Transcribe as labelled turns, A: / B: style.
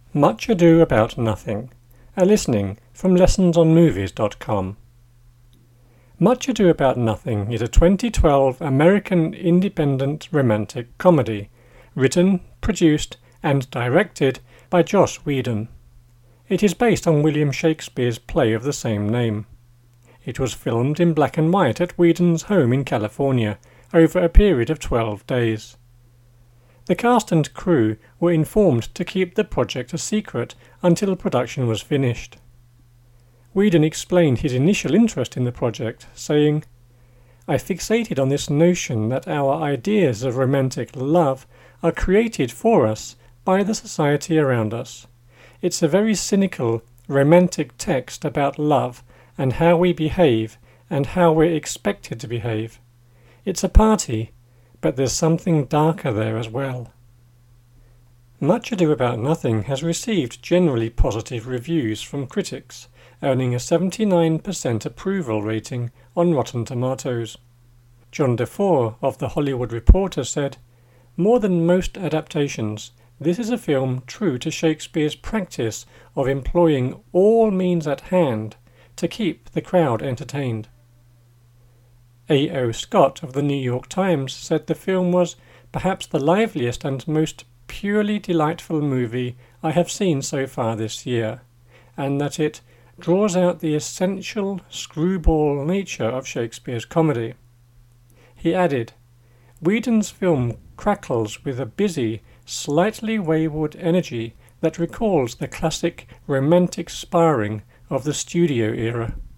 A: Much Ado About Nothing, a listening from lessonsonmovies.com. Much Ado About Nothing is a 2012 American independent romantic comedy, written, produced, and directed by Joss Whedon. It is based on William Shakespeare's play of the same name. It was filmed in black and white at Whedon's home in California over a period of 12 days. The cast and crew were informed to keep the project a secret until production was finished. Whedon explained his initial interest in the project, saying, "I fixated on this notion that our ideas of romantic love are created for us by the society around us. It's a very cynical, romantic text about love and how we behave and how we're expected to behave. It's a party, but there's something darker there as well." Much Ado About Nothing has received generally positive reviews from critics, earning a 79% approval rating on Rotten Tomatoes. John DeFore of The Hollywood Reporter said, "More than most adaptations, this is a film true to Shakespeare's practice of employing all means at hand to keep the crowd entertained." A.O. Scott of the New York Times said the film was perhaps the liveliest and most purely delightful movie I have seen so far this year, and that it draws out the essential screwball nature of Shakespeare's comedy. He added, "Whedon's film crackles with a busy, slightly wayward energy that recalls the classic romantic sparring of the studio era."